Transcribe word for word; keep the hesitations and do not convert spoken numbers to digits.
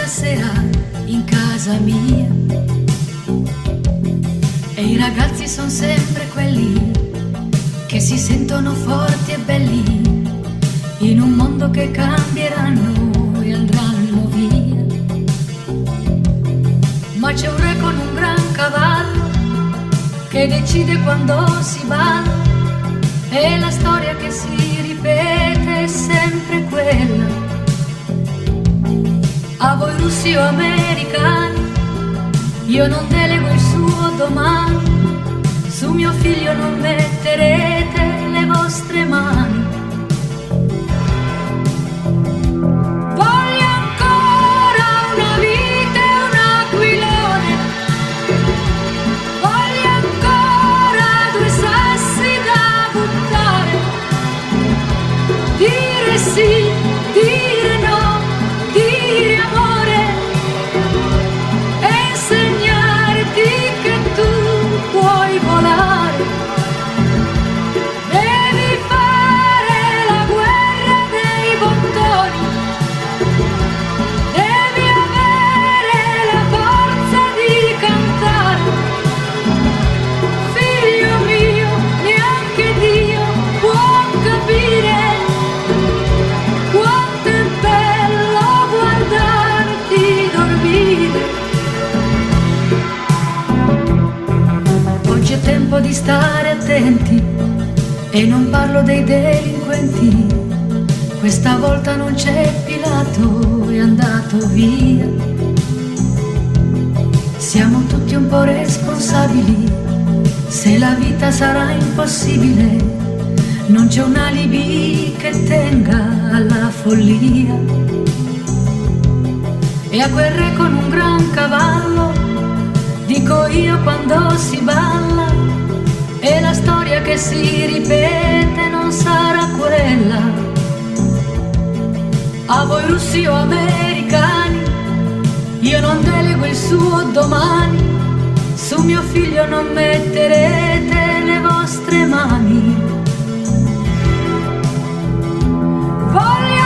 sera in casa mia e i ragazzi sono sempre quelli che si sentono forti e belli in un mondo che cambieranno e andranno via. Ma c'è un re con un gran cavallo che decide quando si balla e la storia che si ripete è sempre quella. A voi russi o americani, io non delego il suo domani, su mio figlio non metterete le vostre mani. Voglio ancora una vita e un aquilone, voglio ancora due sassi da buttare, dire sì, dire no, dire amore e insegnarti che tu puoi volare. Devi fare la guerra dei bottoni, devi avere la forza di cantare. Figlio mio, neanche Dio può capire quanto è bello guardarti dormire. Oggi è tempo di stare attenti e non parlo dei delinquenti. Questa volta non c'è Pilato, è andato via. Siamo tutti un po' responsabili, se la vita sarà impossibile non c'è un alibi che tenga alla follia. E a quel re con un gran cavallo dico io quando si balla, e la storia che si ripete non sarà quella. A voi russi o americani, io non delego il suo domani, su mio figlio non metterete le vostre mani. Voglio